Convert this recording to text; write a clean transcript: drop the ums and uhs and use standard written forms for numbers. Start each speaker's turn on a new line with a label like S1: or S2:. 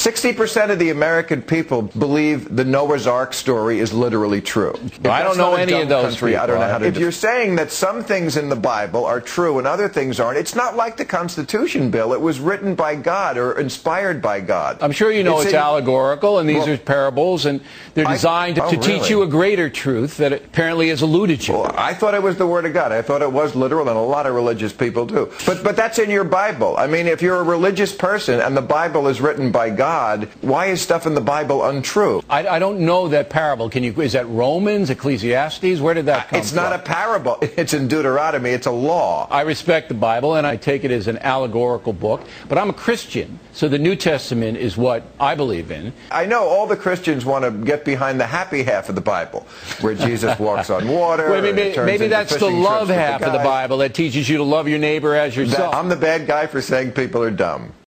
S1: 60% of the American people believe the Noah's Ark story is literally true.
S2: I don't know any of those people.
S1: I don't know how to. If you're saying that some things in the Bible are true and other things aren't, it's not like the Constitution, Bill. It was written by God or inspired by God.
S2: I'm sure you know it's allegorical, and these are parables, and they're designed to teach you a greater truth that apparently has eluded you.
S1: Well, I thought it was the Word of God. I thought it was literal, and a lot of religious people do. But that's in your Bible. I mean, if you're a religious person and the Bible is written by God, why is stuff in the Bible untrue?
S2: I don't know that parable. Is that Romans, Ecclesiastes? Where did that come from?
S1: It's not a parable. It's in Deuteronomy. It's a law.
S2: I respect the Bible, and I take it as an allegorical book, but I'm a Christian, so the New Testament is what I believe in.
S1: I know all the Christians want to get behind the happy half of the Bible, where Jesus walks on water.
S2: Well, maybe that's the love half of the Bible that teaches you to love your neighbor as yourself.
S1: I'm the bad guy for saying people are dumb.